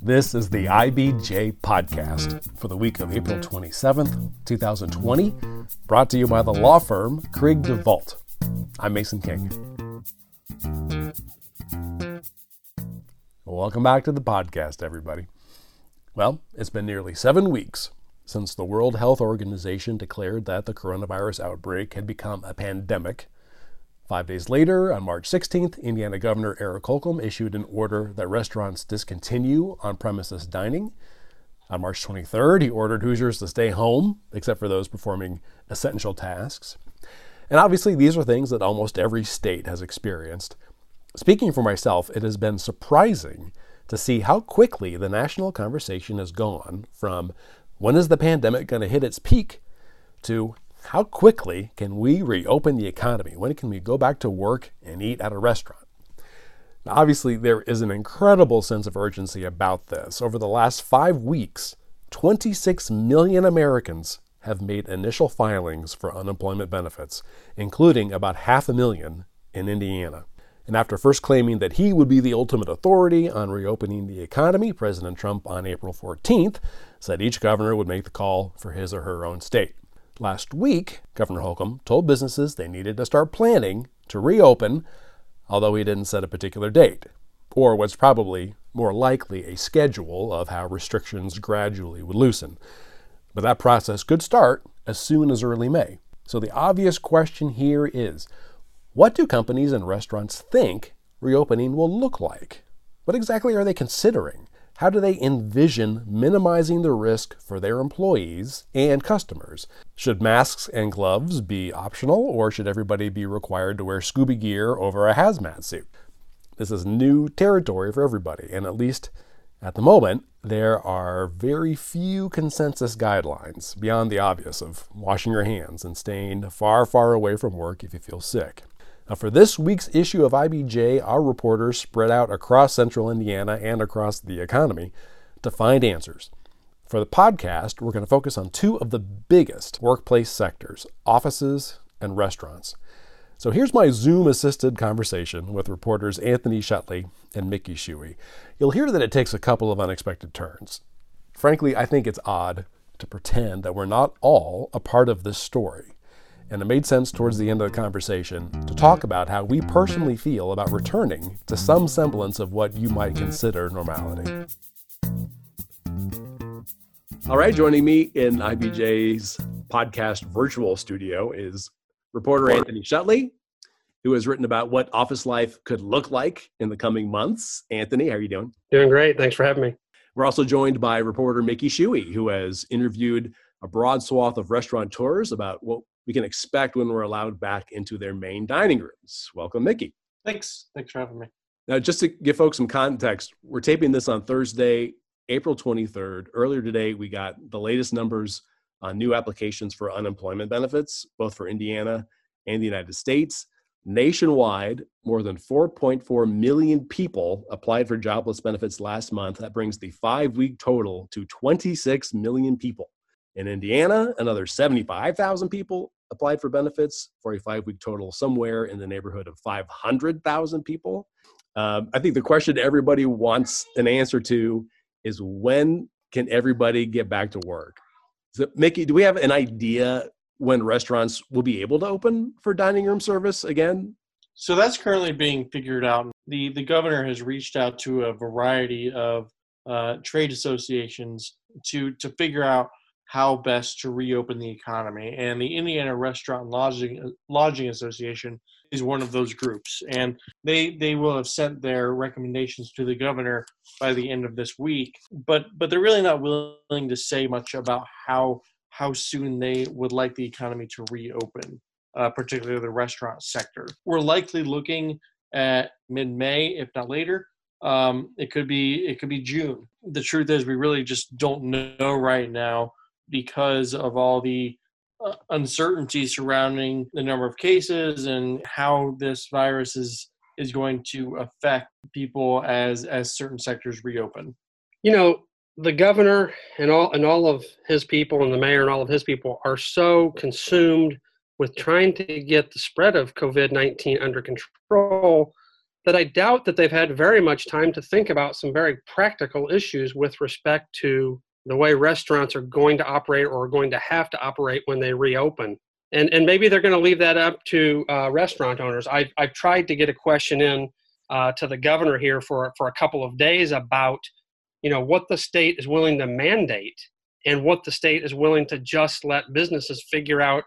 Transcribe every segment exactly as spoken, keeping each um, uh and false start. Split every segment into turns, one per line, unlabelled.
This is the I B J podcast for the week of April twenty-seventh, twenty twenty, brought to you by the law firm Krigg DeVault. I'm Mason King. Welcome back to the podcast, everybody. Well, it's been nearly seven weeks since the World Health Organization declared that the coronavirus outbreak had become a pandemic. Five days later, on March sixteenth, Indiana Governor Eric Holcomb issued an order that restaurants discontinue on-premises dining. On March twenty-third, he ordered Hoosiers to stay home, except for those performing essential tasks. And obviously, these are things that almost every state has experienced. Speaking for myself, it has been surprising to see how quickly the national conversation has gone from when is the pandemic going to hit its peak to how quickly can we reopen the economy? When can we go back to work and eat at a restaurant? Now, obviously, there is an incredible sense of urgency about this. Over the last five weeks, twenty-six million Americans have made initial filings for unemployment benefits, including about half a million in Indiana. And after first claiming that he would be the ultimate authority on reopening the economy, President Trump on April fourteenth said each governor would make the call for his or her own state. Last week, Governor Holcomb told businesses they needed to start planning to reopen, although he didn't set a particular date, or what's probably more likely a schedule of how restrictions gradually would loosen. But that process could start as soon as early May. So the obvious question here is, what do companies and restaurants think reopening will look like? What exactly are they considering? How do they envision minimizing the risk for their employees and customers? Should masks and gloves be optional, or should everybody be required to wear scuba gear over a hazmat suit? This is new territory for everybody, and at least at the moment, there are very few consensus guidelines beyond the obvious of washing your hands and staying far, far away from work if you feel sick. Now, for this week's issue of I B J, our reporters spread out across central Indiana and across the economy to find answers. For the podcast, we're going to focus on two of the biggest workplace sectors, offices and restaurants. So here's my Zoom-assisted conversation with reporters Anthony Shutley and Mickey Shuey. You'll hear that it takes a couple of unexpected turns. Frankly, I think it's odd to pretend that we're not all a part of this story. And it made sense towards the end of the conversation to talk about how we personally feel about returning to some semblance of what you might consider normality. All right, joining me in I B J's podcast virtual studio is reporter Anthony Shutley, who has written about what office life could look like in the coming months. Anthony, how are you doing?
Doing great. Thanks for having me.
We're also joined by reporter Mickey Shuey, who has interviewed a broad swath of restaurateurs about what we can expect when we're allowed back into their main dining rooms. Welcome, Mickey.
Thanks. Thanks for having me.
Now, just to give folks some context, we're taping this on Thursday, April twenty-third. Earlier today, we got the latest numbers on new applications for unemployment benefits, both for Indiana and the United States. Nationwide, more than four point four million people applied for jobless benefits last month. That brings the five-week total to twenty-six million people. In Indiana, another seventy-five thousand people applied for benefits for a five-week total somewhere in the neighborhood of five hundred thousand people. Um, I think the question everybody wants an answer to is, when can everybody get back to work? So, Mickey, do we have an idea when restaurants will be able to open for dining room service again?
So that's currently being figured out. The, the governor has reached out to a variety of uh, trade associations to, to figure out how best to reopen the economy. And the Indiana Restaurant and Lodging, Lodging Association is one of those groups. And they they will have sent their recommendations to the governor by the end of this week. But but they're really not willing to say much about how how soon they would like the economy to reopen, uh, particularly the restaurant sector. We're likely looking at mid-May, if not later. Um, it could be it could be June. The truth is, we really just don't know right now, because of all the uh, uncertainty surrounding the number of cases and how this virus is is going to affect people as as certain sectors reopen. You know, the governor and all and all of his people and the mayor and all of his people are so consumed with trying to get the spread of COVID nineteen under control
that I doubt that they've had very much time to think about some very practical issues with respect to the way restaurants are going to operate or are going to have to operate when they reopen. And and maybe they're going to leave that up to uh, restaurant owners. I've, I've tried to get a question in uh, to the governor here for, for a couple of days about, you know, what the state is willing to mandate and what the state is willing to just let businesses figure out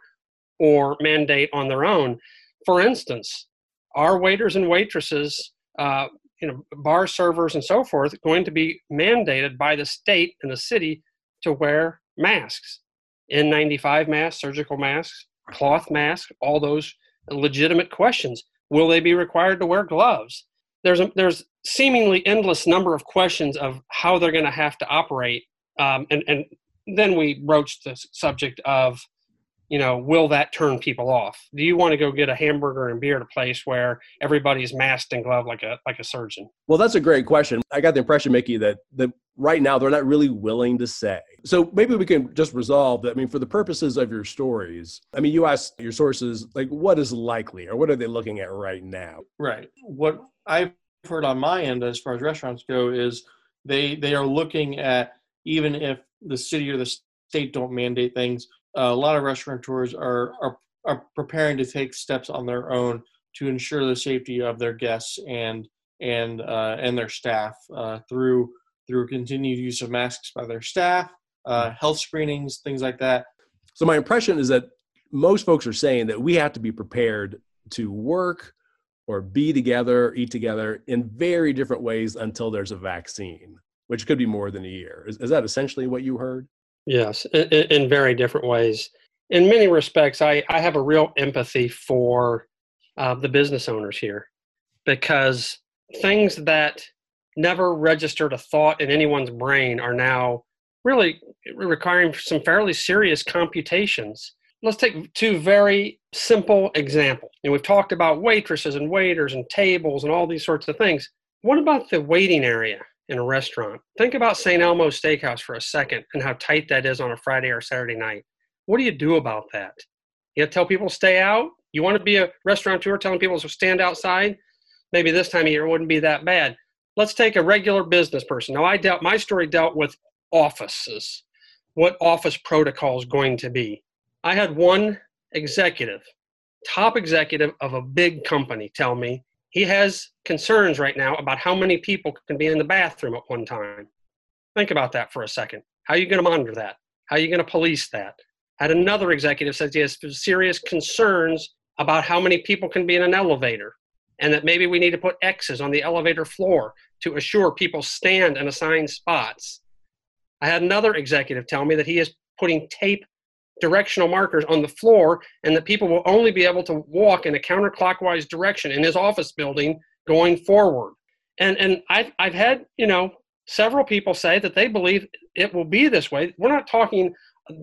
or mandate on their own. For instance, are waiters and waitresses, uh, you know, bar servers and so forth, going to be mandated by the state and the city to wear masks, N ninety-five masks, surgical masks, cloth masks, all those legitimate questions? Will they be required to wear gloves? There's a, there's seemingly endless number of questions of how they're going to have to operate. Um, and, and then we broached the subject of, you know, will that turn people off? Do you want to go get a hamburger and beer at a place where everybody's masked and gloved like a like a surgeon?
Well, that's a great question. I got the impression, Mickey, that, that right now they're not really willing to say. So maybe we can just resolve that. I mean, for the purposes of your stories, I mean, you asked your sources, like, what is likely or what are they looking at right now?
Right. What I've heard on my end as far as restaurants go is they they are looking at, even if the city or the state don't mandate things, Uh, a lot of restaurateurs are, are are preparing to take steps on their own to ensure the safety of their guests and and uh, and their staff uh, through through continued use of masks by their staff, uh, health screenings, things like that.
So my impression is that most folks are saying that we have to be prepared to work or be together, eat together in very different ways until there's a vaccine, which could be more than a year. Is, is that essentially what you heard?
Yes, in, in very different ways. In many respects, I, I have a real empathy for uh, the business owners here, because things that never registered a thought in anyone's brain are now really requiring some fairly serious computations. Let's take two very simple examples. And we've talked about waitresses and waiters and tables and all these sorts of things. What about the waiting area in a restaurant? Think about Saint Elmo's Steakhouse for a second and how tight that is on a Friday or Saturday night. What do you do about that? You tell people to stay out? You want to be a restaurateur telling people to stand outside? Maybe this time of year it wouldn't be that bad. Let's take a regular business person. Now, I dealt, my story dealt with offices, what office protocol is going to be. I had one executive, top executive of a big company, tell me he has concerns right now about how many people can be in the bathroom at one time. Think about that for a second. How are you going to monitor that? How are you going to police that? I had another executive says he has serious concerns about how many people can be in an elevator, and that maybe we need to put X's on the elevator floor to assure people stand in assigned spots. I had another executive tell me that he is putting tape directional markers on the floor, and that people will only be able to walk in a counterclockwise direction in his office building going forward. And and I've I've had, you know, several people say that they believe it will be this way. We're not talking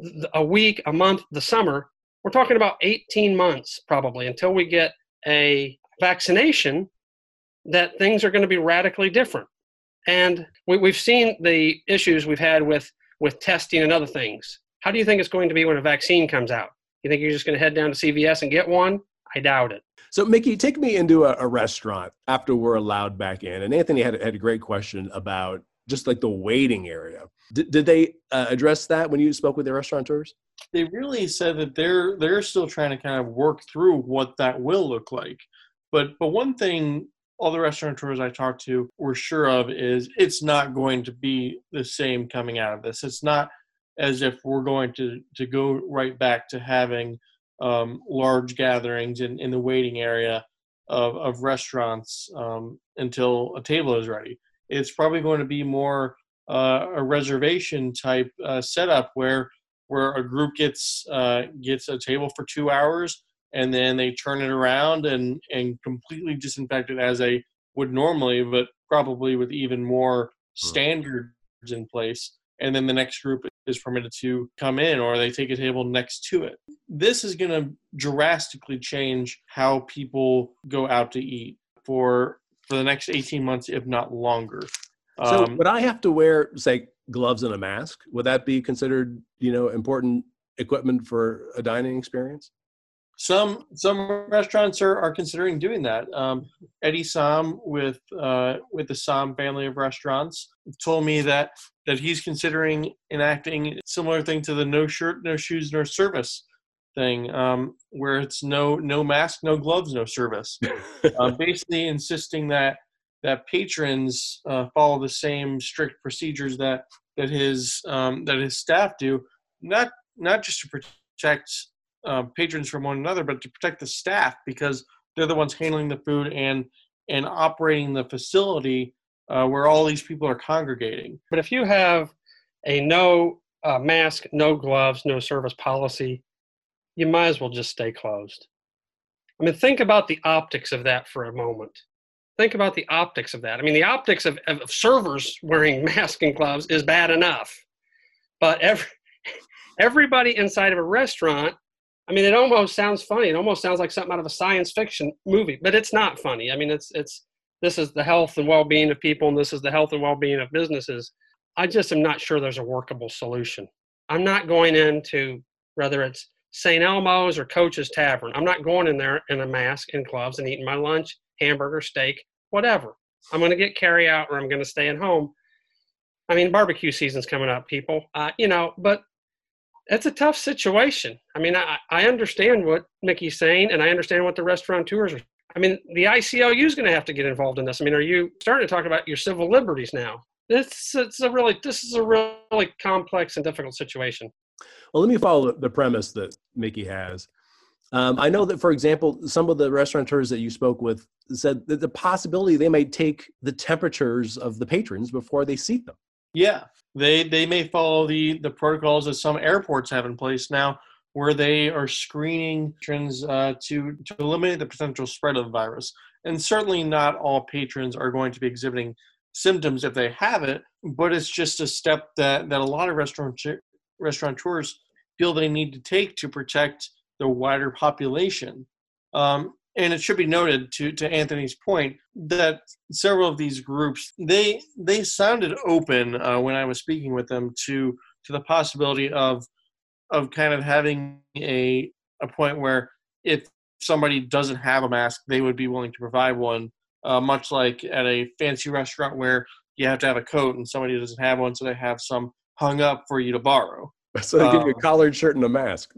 a week, a month, the summer. We're talking about eighteen months probably until we get a vaccination, that things are going to be radically different. And we, we've seen the issues we've had with, with testing and other things. How do you think it's going to be when a vaccine comes out? You think you're just going to head down to C V S and get one? I doubt it.
So, Mickey, take me into a, a restaurant after we're allowed back in. And Anthony had, had a great question about just like the waiting area. Did, did they uh, address that when you spoke with the restaurateurs?
They really said that they're they're still trying to kind of work through what that will look like. But but one thing all the restaurateurs I talked to were sure of is it's not going to be the same coming out of this. It's not as if we're going to, to go right back to having um, large gatherings in, in the waiting area of, of restaurants um, until a table is ready. It's probably going to be more uh, a reservation type uh, setup where where a group gets uh, gets a table for two hours and then they turn it around and, and completely disinfect it as they would normally, but probably with even more standards in place. And then the next group is permitted to come in, or they take a table next to it. This is going to drastically change how people go out to eat for for the next eighteen months, if not longer.
So
Um,
would I have to wear, say, gloves and a mask? Would that be considered, you know, important equipment for a dining experience?
Some some restaurants are, are considering doing that. Um, Eddie Som with uh, with the Som family of restaurants told me that that he's considering enacting a similar thing to the no shirt, no shoes, no service thing, um, where it's no no mask, no gloves, no service. uh, basically, insisting that that patrons uh, follow the same strict procedures that that his um, that his staff do, not not just to protect Uh, patrons from one another, but to protect the staff, because they're the ones handling the food and and operating the facility uh, where all these people are congregating.
But if you have a no uh, mask, no gloves, no service policy, you might as well just stay closed. I mean, think about the optics of that for a moment. Think about the optics of that. I mean, the optics of, of servers wearing masks and gloves is bad enough, but every, everybody inside of a restaurant, I mean, it almost sounds funny. It almost sounds like something out of a science fiction movie, but it's not funny. I mean, it's it's this is the health and well-being of people, and this is the health and well-being of businesses. I just am not sure there's a workable solution. I'm not going into, whether it's Saint Elmo's or Coach's Tavern, I'm not going in there in a mask and gloves and eating my lunch, hamburger, steak, whatever. I'm going to get carry out, or I'm going to stay at home. I mean, barbecue season's coming up, people. Uh, you know, but it's a tough situation. I mean, I, I understand what Mickey's saying, and I understand what the restaurateurs are. I mean, the I C L U is going to have to get involved in this. I mean, are you starting to talk about your civil liberties now? It's, it's a really, this is a really complex and difficult situation.
Well, let me follow the premise that Mickey has. Um, I know that, for example, some of the restaurateurs that you spoke with said that the possibility they may take the temperatures of the patrons before they seat them.
Yeah, they they may follow the, the protocols that some airports have in place now, where they are screening patrons uh, to, to eliminate the potential spread of the virus. And certainly not all patrons are going to be exhibiting symptoms if they have it, but it's just a step that, that a lot of restaurant restaurateurs feel they need to take to protect the wider population. Um, And it should be noted, to, to Anthony's point, that several of these groups, they they sounded open uh, when I was speaking with them to to the possibility of of kind of having a a point where if somebody doesn't have a mask, they would be willing to provide one, uh, much like at a fancy restaurant where you have to have a coat and somebody doesn't have one, so they have some hung up for you to borrow.
So they give you a
Um,
collared shirt and a mask.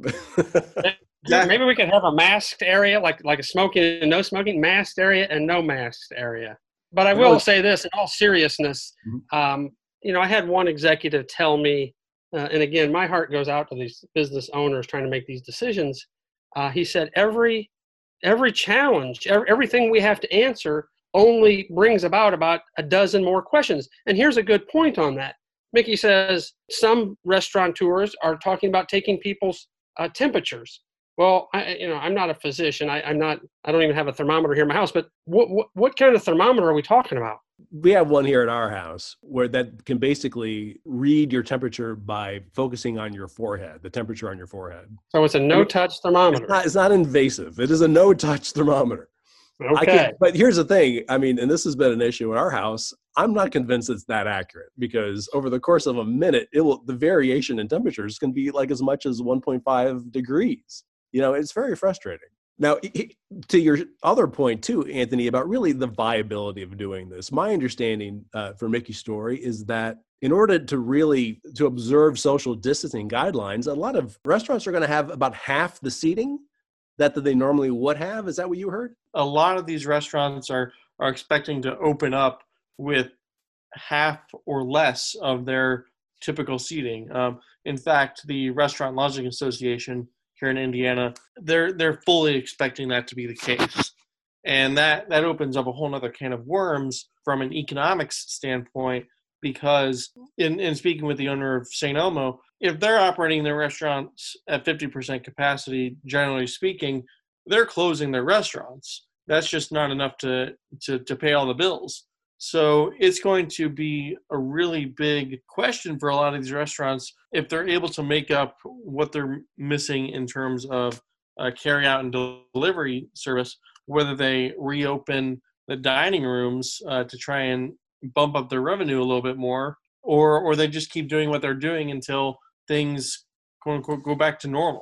Yeah, maybe we could have a masked area, like like a smoking and no smoking, masked area and no masked area. But I will say this, in all seriousness,
Mhm.
um, you know, I had one executive tell me, uh, and again, my heart goes out to these business owners trying to make these decisions. Uh, he said, every every challenge, every, everything we have to answer only brings about about a dozen more questions. And here's a good point on that. Mickey says some restaurateurs are talking about taking people's uh, temperatures. Well, I, you know, I'm not a physician. I, I'm not. I don't even have a thermometer here in my house. But what, what what kind of thermometer are we talking about?
We have one here at our house where that can basically read your temperature by focusing on your forehead, the temperature on your forehead.
So it's a no-touch thermometer.
It's not, it's not invasive. It is a no-touch thermometer. I
Okay.
can, but here's the thing. I mean, and this has been an issue in our house. I'm not convinced it's that accurate, because over the course of a minute, it will the variation in temperatures can be like as much as one point five degrees. You know, it's very frustrating. Now, to your other point too, Anthony, about really the viability of doing this, my understanding uh, for Mickey's story is that in order to really to observe social distancing guidelines, a lot of restaurants are going to have about half the seating that, that they normally would have. Is that what you heard?
A lot of these restaurants are are expecting to open up with half or less of their typical seating. Um, in fact, the Restaurant Lodging Association here in Indiana, they're they're fully expecting that to be the case. And that, that opens up a whole other can of worms from an economics standpoint, because in, in speaking with the owner of Saint Elmo, if they're operating their restaurants at fifty percent capacity, generally speaking, they're closing their restaurants. That's just not enough to, to, to pay all the bills. So it's going to be a really big question for a lot of these restaurants if they're able to make up what they're missing in terms of uh, carry out and delivery service, whether they reopen the dining rooms uh, to try and bump up their revenue a little bit more, or or they just keep doing what they're doing until things, quote unquote, go back to normal.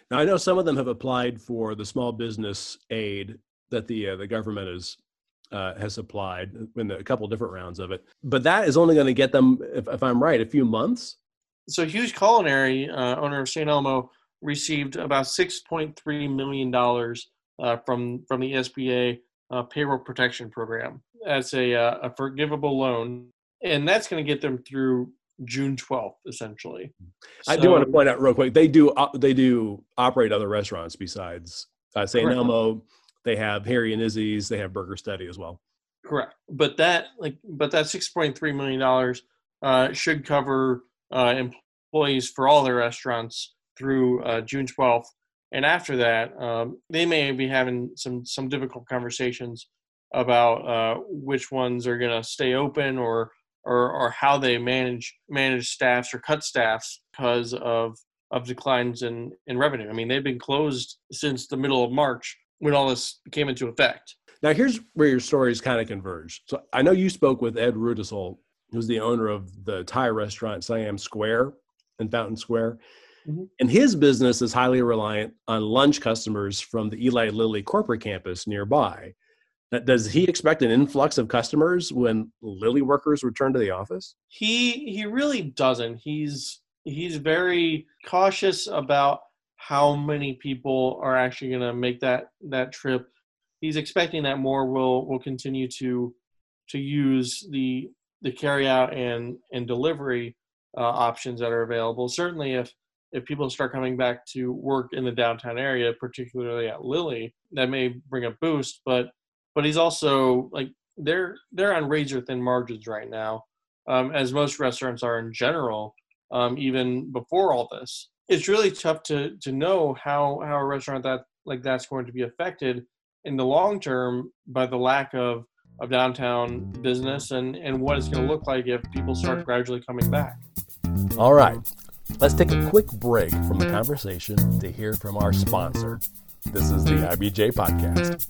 Now, I know some of them have applied for the small business aid that the uh, the government has uh, has applied in a couple different rounds of it, but that is only going to get them, if, if I'm right, a few months.
So Hughes Culinary, uh, owner of Saint Elmo, received about six point three million dollars uh, from from the S B A uh, payroll protection program. That's a uh, a forgivable loan, and that's going to get them through June twelfth, essentially.
I
So,
do want to point out real quick, they do uh, they do operate other restaurants besides uh, Saint
Correct.
Elmo. They have Harry and Izzy's. They have Burger Steady as well.
Correct, but that like but that six point three million dollars uh, should cover uh, employees for all their restaurants through uh, June twelfth, and after that, um, they may be having some some difficult conversations about uh, which ones are going to stay open or. Or, or how they manage manage staffs or cut staffs because of of declines in, in revenue. I mean, they've been closed since the middle of March when all this came into effect.
Now, here's where your stories kind of converge. So I know you spoke with Ed Rudisol, who's the owner of the Thai restaurant Siam Square in Fountain Square. Mm-hmm. And his business is highly reliant on lunch customers from the Eli Lilly corporate campus nearby. Does he expect an influx of customers when Lilly workers return to the office?
He he really doesn't. He's he's very cautious about how many people are actually going to make that that trip. He's expecting that more will will continue to to use the the carryout and and delivery uh, options that are available. Certainly, if if people start coming back to work in the downtown area, particularly at Lilly, that may bring a boost. But But he's also like they're they're on razor thin margins right now, um, as most restaurants are in general. Um, even before all this, it's really tough to to know how how a restaurant that like that's going to be affected in the long term by the lack of of downtown business and and what it's going to look like if people start gradually coming back.
All right, let's take a quick break from the conversation to hear from our sponsor. This is the I B J Podcast.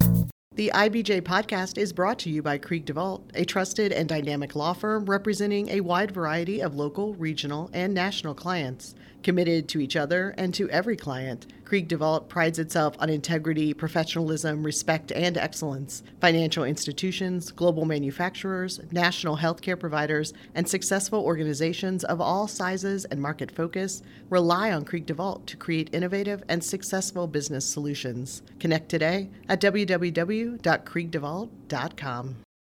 The I B J Podcast is brought to you by Krieg DeVault, a trusted and dynamic law firm representing a wide variety of local, regional, and national clients. Committed to each other and to every client, Krieg DeVault prides itself on integrity, professionalism, respect, and excellence. Financial institutions, global manufacturers, national healthcare providers, and successful organizations of all sizes and market focus rely on Krieg DeVault to create innovative and successful business solutions. Connect today at w w w dot krieg devault dot com.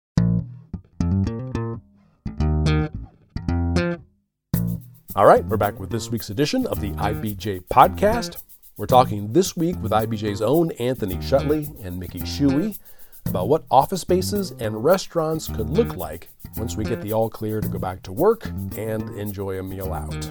All right, we're back with this week's edition of the I B J Podcast. We're talking this week with I B J's own Anthony Shutley and Mickey Shuey about what office spaces and restaurants could look like once we get the all clear to go back to work and enjoy a meal out.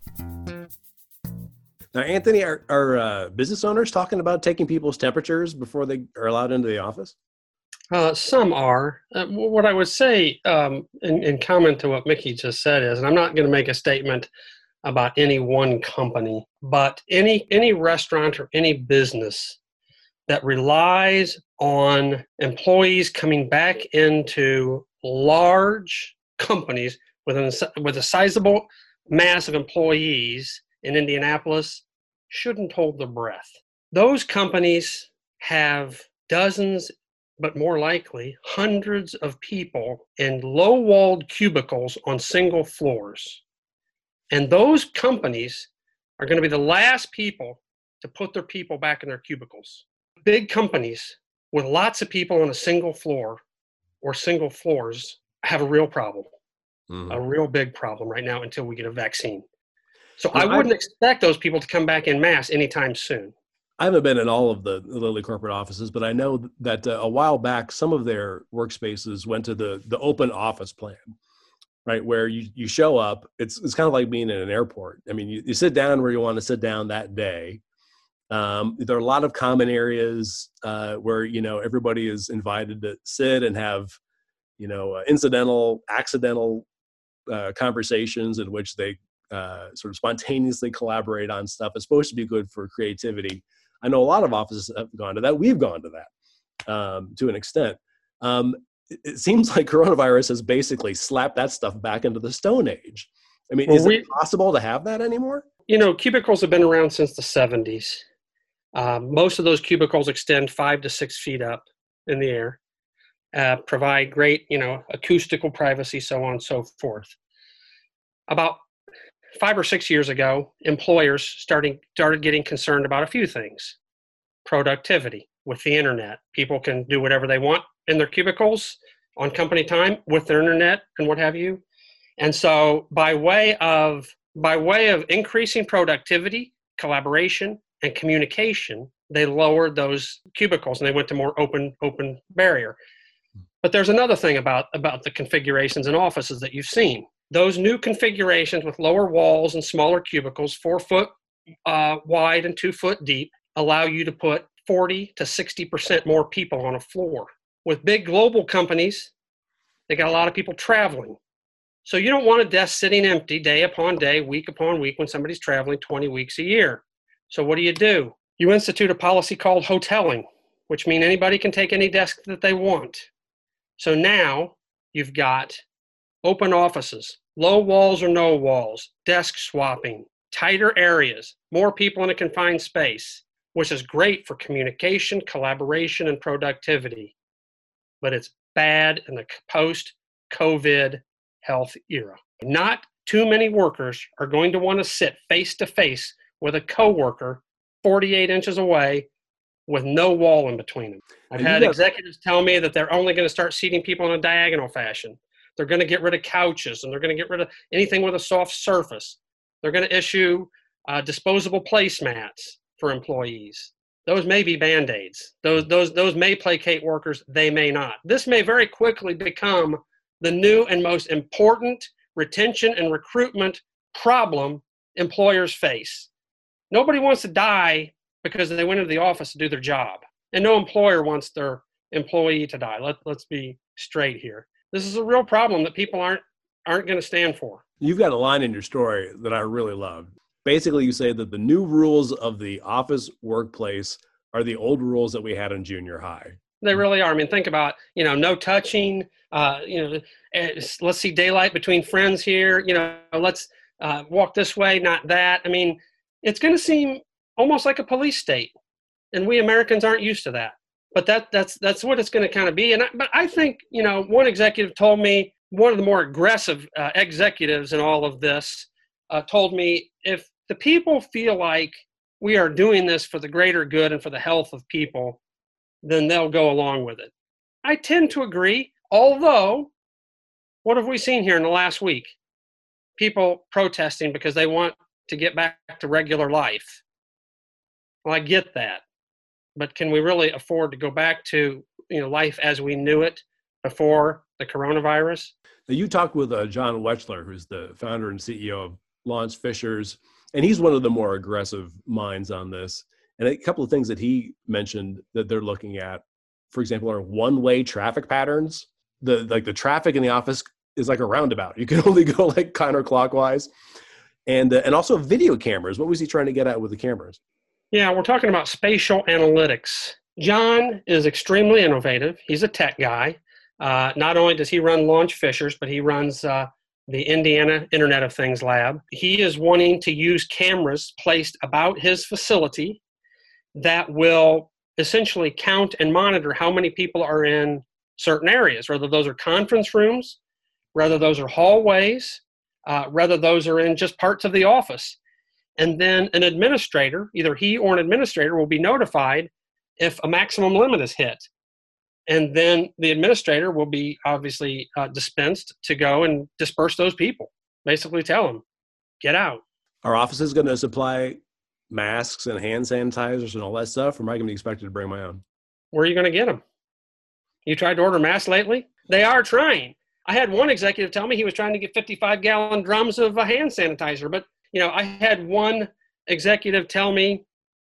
Now, Anthony, are, are uh, business owners talking about taking people's temperatures before they are allowed into the office?
Uh, some are. Uh, what I would say um, in, in comment to what Mickey just said is, and I'm not going to make a statement about any one company, but any any restaurant or any business that relies on employees coming back into large companies with, an, with a sizable mass of employees in Indianapolis shouldn't hold their breath. Those companies have dozens, but more likely hundreds of people in low-walled cubicles on single floors. And those companies are going to be the last people to put their people back in their cubicles. Big companies with lots of people on a single floor or single floors have a real problem, mm-hmm. a real big problem right now until we get a vaccine. So well, I wouldn't I, expect those people to come back in mass anytime soon.
I haven't been in all of the Lilly corporate offices, but I know that uh, a while back, some of their workspaces went to the the open office plan, right? Where you, you show up, it's it's kind of like being in an airport. I mean, you, you sit down where you want to sit down that day. Um, there are a lot of common areas uh, where, you know, everybody is invited to sit and have, you know, uh, incidental, accidental uh, conversations in which they uh, sort of spontaneously collaborate on stuff. It's supposed to be good for creativity. I know a lot of offices have gone to that. We've gone to that um, to an extent. Um, it, it seems like coronavirus has basically slapped that stuff back into the Stone Age. I mean, well, is we, it possible to have that anymore?
You know, cubicles have been around since the seventies. Um, most of those cubicles extend five to six feet up in the air, uh, provide great, you know, acoustical privacy, so on and so forth. About five or six years ago, employers starting started getting concerned about a few things. Productivity with the internet. People can do whatever they want in their cubicles on company time with their internet and what have you. And so by way of by way of increasing productivity, collaboration, and communication, they lowered those cubicles and they went to more open open barrier. But there's another thing about, about the configurations in offices that you've seen. Those new configurations with lower walls and smaller cubicles, four foot uh, wide and two foot deep, allow you to put forty to sixty percent more people on a floor. With big global companies, they got a lot of people traveling. So you don't want a desk sitting empty day upon day, week upon week when somebody's traveling twenty weeks a year. So what do you do? You institute a policy called hoteling, which means anybody can take any desk that they want. So now you've got open offices, low walls or no walls, desk swapping, tighter areas, more people in a confined space, which is great for communication, collaboration, and productivity. But it's bad in the post-COVID health era. Not too many workers are going to want to sit face-to-face with a coworker forty-eight inches away with no wall in between them. I've had executives tell me that they're only going to start seating people in a diagonal fashion. They're going to get rid of couches, and they're going to get rid of anything with a soft surface. They're going to issue uh, disposable placemats for employees. Those may be Band-Aids. Those, those, those may placate workers. They may not. This may very quickly become the new and most important retention and recruitment problem employers face. Nobody wants to die because they went into the office to do their job. And no employer wants their employee to die. Let, let's be straight here. This is a real problem that people aren't aren't going to stand for.
You've got a line in your story that I really love. Basically, you say that the new rules of the office workplace are the old rules that we had in junior high.
They really are. I mean, think about, you know, no touching, uh, you know, let's see daylight between friends here, you know, let's uh, walk this way, not that. I mean, it's going to seem almost like a police state, and we Americans aren't used to that. But that that's that's what it's going to kind of be. And I, but I think, you know, one executive told me, one of the more aggressive uh, executives in all of this uh, told me, if the people feel like we are doing this for the greater good and for the health of people, then they'll go along with it. I tend to agree, although what have we seen here in the last week? People protesting because they want to get back to regular life. Well, I get that. But can we really afford to go back to, you know, life as we knew it before the coronavirus?
Now, you talked with uh, John Wechsler, who's the founder and C E O of Launch Fishers, and he's one of the more aggressive minds on this. And a couple of things that he mentioned that they're looking at, for example, are one-way traffic patterns. The like the traffic in the office is like a roundabout. You can only go like counterclockwise. And uh, and also video cameras. What was he trying to get at with the cameras?
Yeah, we're talking about spatial analytics. John is extremely innovative. He's a tech guy. Uh, not only does he run Launch Fishers, but he runs uh, the Indiana Internet of Things Lab. He is wanting to use cameras placed about his facility that will essentially count and monitor how many people are in certain areas, whether those are conference rooms, whether those are hallways, uh, whether those are in just parts of the office. And then an administrator, either he or an administrator, will be notified if a maximum limit is hit. And then the administrator will be obviously uh, dispensed to go and disperse those people. Basically tell them, get out.
Are offices going to supply masks and hand sanitizers and all that stuff, or am I going to be expected to bring my own?
Where are you going to get them? You tried to order masks lately? They are trying. I had one executive tell me he was trying to get fifty-five gallon drums of a hand sanitizer, but you know, I had one executive tell me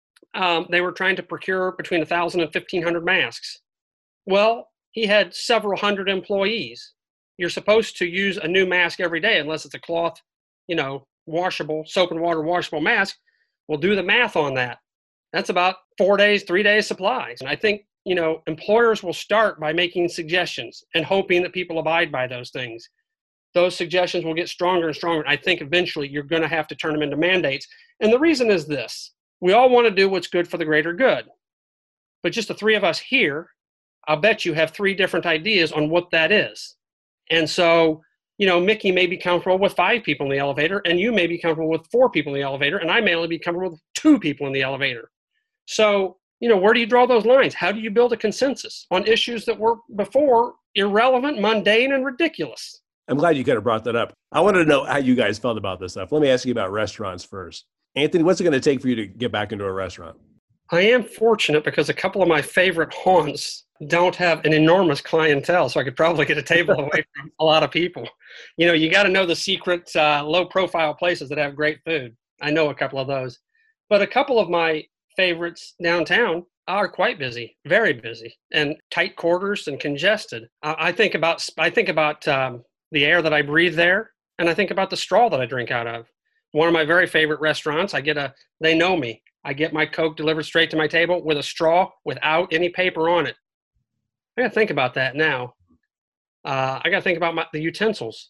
um, they were trying to procure between one thousand and fifteen hundred masks. Well, he had several hundred employees. You're supposed to use a new mask every day unless it's a cloth, you know, washable, soap and water washable mask. We'll do the math on that. That's about four days, three days supplies. And I think, you know, employers will start by making suggestions and hoping that people abide by those things. those suggestions will get stronger and stronger. I think eventually you're going to have to turn them into mandates. And the reason is this. We all want to do what's good for the greater good. But just the three of us here, I'll bet you have three different ideas on what that is. And so, you know, Mickey may be comfortable with five people in the elevator, and you may be comfortable with four people in the elevator, and I may only be comfortable with two people in the elevator. So, you know, where do you draw those lines? How do you build a consensus on issues that were before irrelevant, mundane, and ridiculous?
I'm glad you kind of brought that up. I wanted to know how you guys felt about this stuff. Let me ask you about restaurants first. Anthony, what's it going to take for you to get back into a restaurant?
I am fortunate because a couple of my favorite haunts don't have an enormous clientele, so I could probably get a table away from a lot of people. You know, you got to know the secret, uh, low-profile places that have great food. I know a couple of those. But a couple of my favorites downtown are quite busy, very busy, and tight quarters and congested. I, I think about I think about um, the air that I breathe there, and I think about the straw that I drink out of. One of my very favorite restaurants, I get a, they know me. I get my Coke delivered straight to my table with a straw without any paper on it. I got to think about that now. Uh, I got to think about my, the utensils.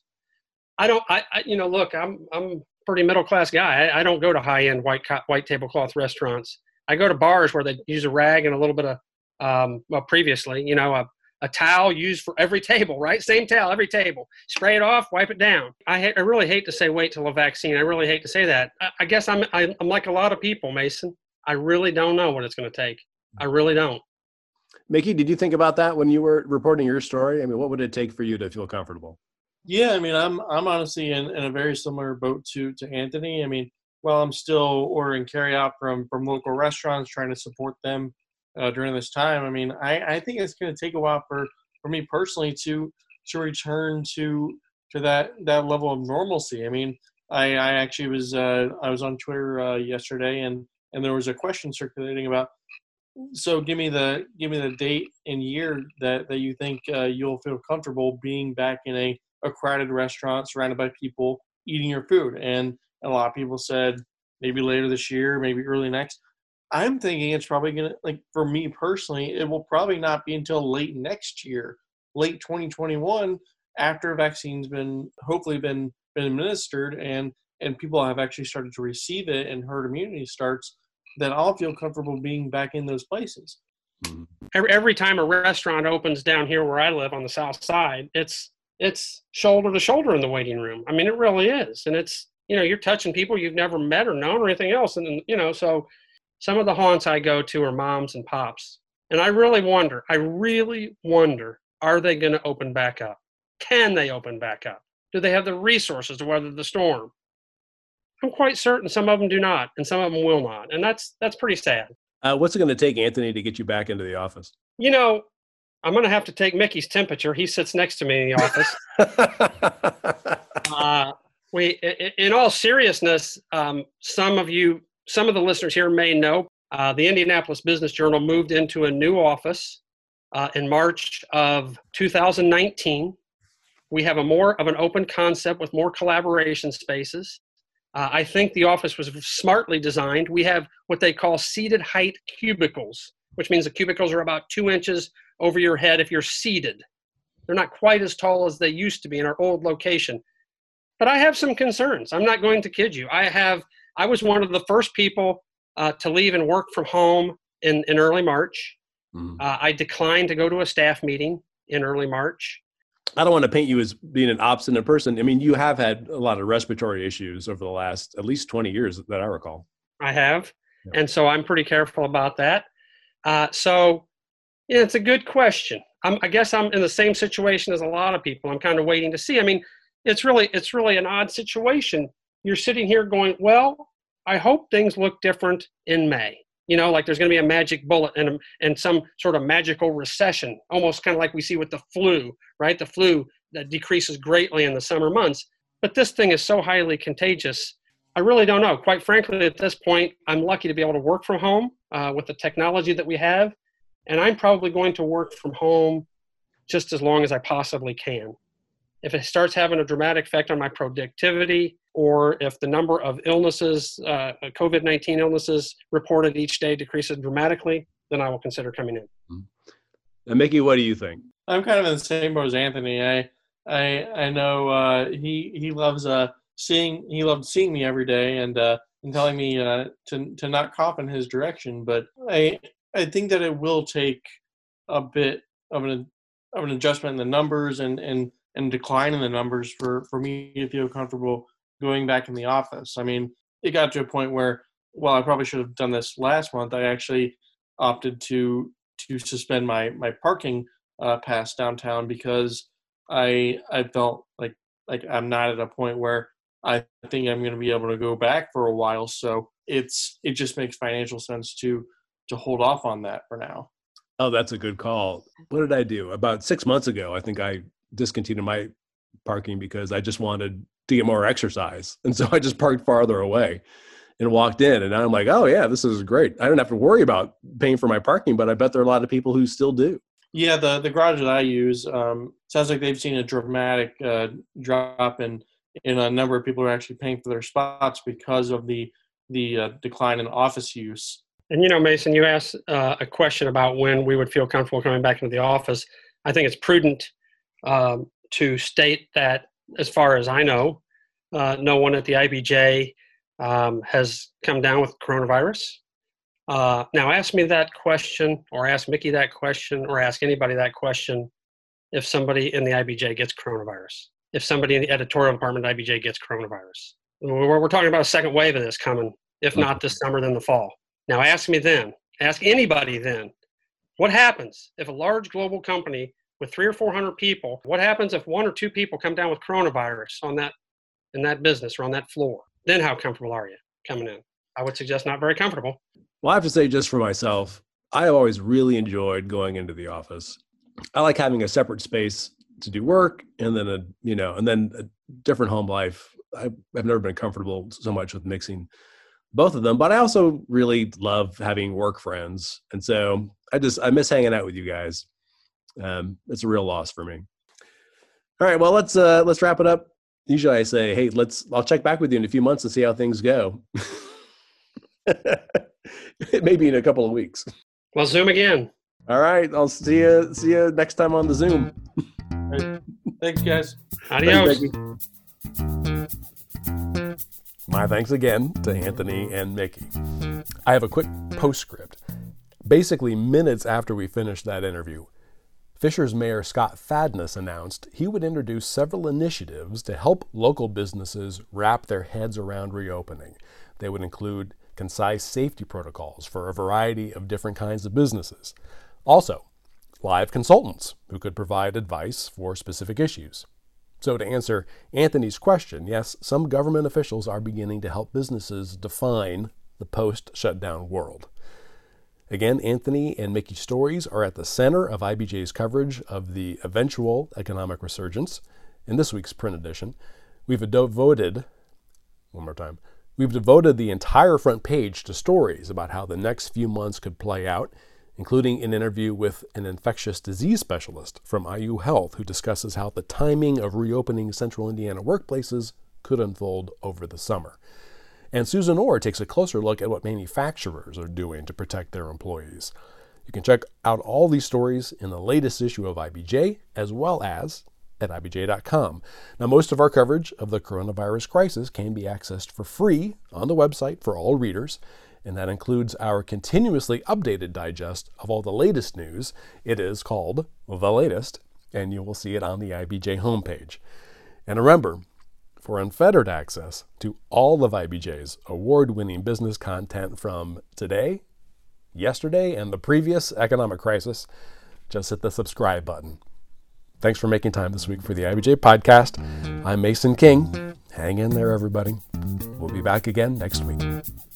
I don't, I, I, you know, look, I'm, I'm a pretty middle-class guy. I, I don't go to high-end white, co- white tablecloth restaurants. I go to bars where they use a rag and a little bit of, um, well, previously, you know, a, a towel used for every table, right? Same towel, every table. Spray it off, wipe it down. I, ha- I really hate to say wait till a vaccine. I really hate to say that. I, I guess I'm, I, I'm like a lot of people, Mason. I really don't know what it's going to take. I really don't.
Mickey, did you think about that when you were reporting your story? I mean, what would it take for you to feel comfortable?
Yeah, I mean, I'm I'm honestly in, in a very similar boat to to Anthony. I mean, while I'm still ordering carry out from from local restaurants, trying to support them uh, during this time, I mean, I, I think it's going to take a while for, for me personally to to return to to that that level of normalcy. I mean, I, I actually was uh, I was on Twitter uh, yesterday, and and there was a question circulating about. So give me the give me the date and year that, that you think uh, you'll feel comfortable being back in a, a crowded restaurant surrounded by people eating your food. And a lot of people said maybe later this year, maybe early next. I'm thinking it's probably going to, like for me personally, it will probably not be until late next year, late twenty twenty-one, after a vaccine's been hopefully been been administered and and people have actually started to receive it and herd immunity starts, that I'll feel comfortable being back in those places.
Every, every time a restaurant opens down here where I live on the south side, it's it's shoulder to shoulder in the waiting room. I mean, it really is. And it's, you know, you're touching people you've never met or known or anything else. And, you know, so some of the haunts I go to are moms and pops. And I really wonder, I really wonder, are they going to open back up? Can they open back up? Do they have the resources to weather the storm? I'm quite certain some of them do not, and some of them will not. And that's that's pretty sad.
Uh, what's it going to take, Anthony, to get you back into the office?
You know, I'm going to have to take Mickey's temperature. He sits next to me in the office. uh, we, in all seriousness, um, some of you, some of the listeners here may know, uh, the Indianapolis Business Journal moved into a new office uh, in March of two thousand nineteen. We have a more of an open concept with more collaboration spaces. Uh, I think the office was smartly designed. We have what they call seated height cubicles, which means the cubicles are about two inches over your head if you're seated. They're not quite as tall as they used to be in our old location. But I have some concerns. I'm not going to kid you. I have. I was one of the first people uh, to leave and work from home in, in early March. Mm. Uh, I declined to go to a staff meeting in early March.
I don't want to paint you as being an obstinate person. I mean, you have had a lot of respiratory issues over the last at least twenty years that I recall.
I have. Yeah. And so I'm pretty careful about that. Uh, so yeah, it's a good question. I'm, I guess I'm in the same situation as a lot of people. I'm kind of waiting to see. I mean, it's really, it's really an odd situation. You're sitting here going, well, I hope things look different in May. You know, like there's going to be a magic bullet and, and some sort of magical recession, almost kind of like we see with the flu, right? The flu that decreases greatly in the summer months. But this thing is so highly contagious. I really don't know. Quite frankly, at this point, I'm lucky to be able to work from home uh, with the technology that we have. And I'm probably going to work from home just as long as I possibly can. If it starts having a dramatic effect on my productivity, or if the number of illnesses, uh, COVID nineteen illnesses reported each day decreases dramatically, then I will consider coming in.
And Mickey, what do you think?
I'm kind of in the same boat as Anthony. I, I I know uh, he he loves uh seeing he loved seeing me every day and uh, and telling me uh, to to not cough in his direction. But I I think that it will take a bit of an of an adjustment in the numbers and and and decline in the numbers for for me to feel comfortable going back in the office. I mean, it got to a point where, well, I probably should have done this last month. I actually opted to to suspend my my parking uh, pass downtown because I I felt like like I'm not at a point where I think I'm going to be able to go back for a while. So it's it just makes financial sense to to hold off on that for now.
Oh, that's a good call. What did I do? About six months ago, I think I discontinued my parking because I just wanted to get more exercise. And so I just parked farther away and walked in. And now I'm like, oh, yeah, this is great. I don't have to worry about paying for my parking, but I bet there are a lot of people who still do.
Yeah, the, the garage that I use um, sounds like they've seen a dramatic uh, drop in, in a number of people who are actually paying for their spots because of the, the uh, decline in office use.
And, you know, Mason, you asked uh, a question about when we would feel comfortable coming back into the office. I think it's prudent um, to state that, as far as I know, uh, no one at the I B J um, has come down with coronavirus. Uh, now, ask me that question, or ask Mickey that question, or ask anybody that question if somebody in the I B J gets coronavirus, if somebody in the editorial department of I B J gets coronavirus. We're, we're talking about a second wave of this coming, if not this summer, then the fall. Now, ask me then, ask anybody then, what happens if a large global company with three or four hundred people, what happens if one or two people come down with coronavirus on that, in that business or on that floor? Then how comfortable are you coming in? I would suggest not very comfortable.
Well, I have to say, just for myself, I have always really enjoyed going into the office. I like having a separate space to do work, and then a, you know, and then a different home life. I, I've never been comfortable so much with mixing both of them, but I also really love having work friends. And so I just, I miss hanging out with you guys. Um, it's a real loss for me. All right, well, let's, uh, let's wrap it up. Usually I say, hey, let's, I'll check back with you in a few months and see how things go. Maybe in a couple of weeks.
Well, Zoom again.
All right. I'll see you, see you next time on the Zoom.
Right. Thanks, guys.
Adios.
Thanks, My thanks again to Anthony and Mickey. I have a quick postscript. Basically, minutes after we finished that interview, Fisher's Mayor Scott Fadness announced he would introduce several initiatives to help local businesses wrap their heads around reopening. They would include concise safety protocols for a variety of different kinds of businesses. Also, live consultants who could provide advice for specific issues. So to answer Anthony's question, yes, some government officials are beginning to help businesses define the post-shutdown world. Again, Anthony and Mickey's stories are at the center of I B J's coverage of the eventual economic resurgence. In this week's print edition, we've devoted, one more time, we've devoted the entire front page to stories about how the next few months could play out, including an interview with an infectious disease specialist from I U Health who discusses how the timing of reopening Central Indiana workplaces could unfold over the summer. And Susan Orr takes a closer look at what manufacturers are doing to protect their employees. You can check out all these stories in the latest issue of I B J, as well as at I B J dot com. Now, most of our coverage of the coronavirus crisis can be accessed for free on the website for all readers, and that includes our continuously updated digest of all the latest news. It is called The Latest, and you will see it on the I B J homepage. And remember, for unfettered access to all of I B J's award-winning business content from today, yesterday, and the previous economic crisis, just hit the subscribe button. Thanks for making time this week for the I B J podcast. I'm Mason King. Hang in there, everybody. We'll be back again next week.